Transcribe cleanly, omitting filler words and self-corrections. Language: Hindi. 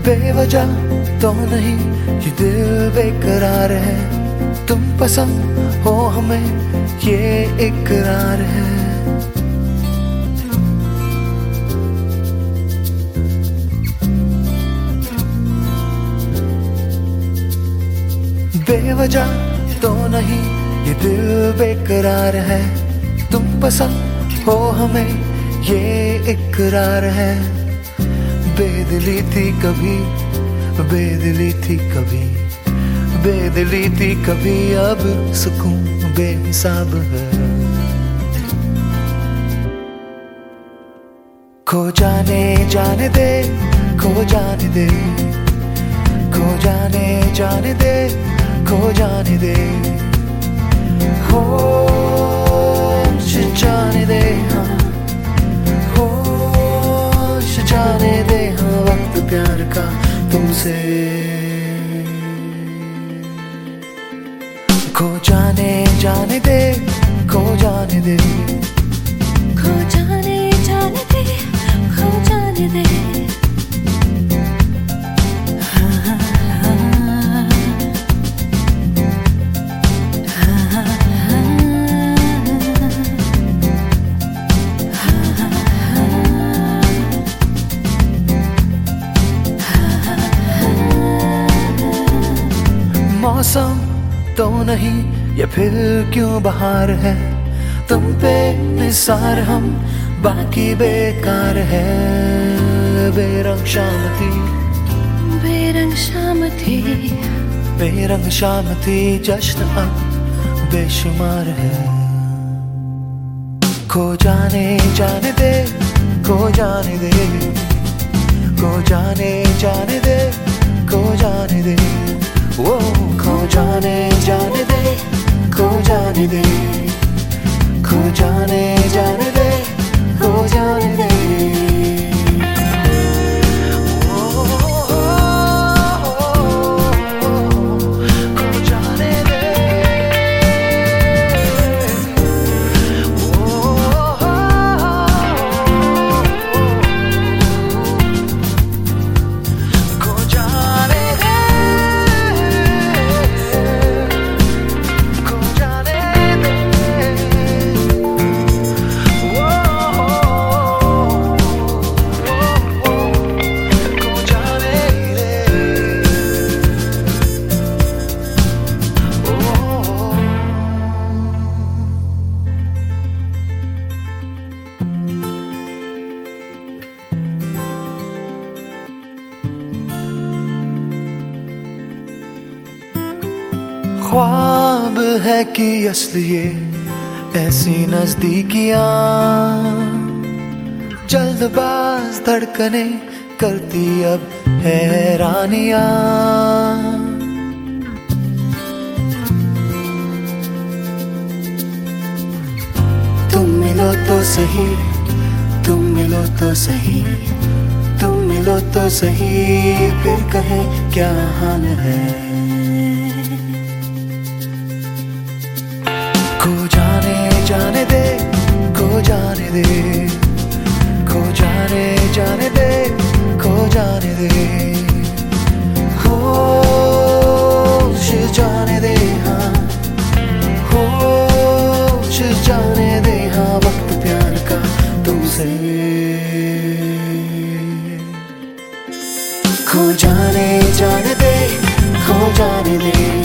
बेवजह तो नहीं ये दिल बेकरार है, तुम पसंद हो हमें ये इकरार है। बेवजह तो नहीं ये दिल बेकरार है, तुम पसंद हो हमें ये इकरार है। बेदिली थी कभी, बेदिली थी कभी, बेदिली थी कभी, अब सुकून बेहिसाब है। खो जाने जाने दे, खो जाने दे, खो जाने जाने दे, खो जाने दे, होश जाने दे, हाँ होश जाने दे, हाँ वक्त प्यार का तुमसे। खो जाने जाने दे, खो जाने दे, खो जाने जाने दे, खो जाने दे। मौसम तो नहीं ये फिर क्यों बहार है, तुम पे निसार हम बाकी बेकार है। बेरंग शाम थी, बेरंग शाम थी, बेरंग शाम थी, जश्न अब बेशुमार है। खो जाने जाने दे, खो जाने दे, खो जाने जाने दे, खो जाने दे, वो खो जाने जाने दे, खो जाने दे, खो जाने जाने दे, खो जाने दे। ख्वाब है कि असली ये ऐसी नजदीकियां, जल्दबाज धड़कने करती अब हैरानियां। तुम मिलो तो सही, तुम मिलो तो सही, तुम मिलो तो सही, फिर कहे क्या हाल है। खो जाने जाने दे, खो जाने दे, खो जाने जाने दे, खो जाने दे, होश जाने दे, हाँ होश जाने दे, हाँ वक्त प्यार का तुमसे। खो जाने जाने दे, खो जाने दे,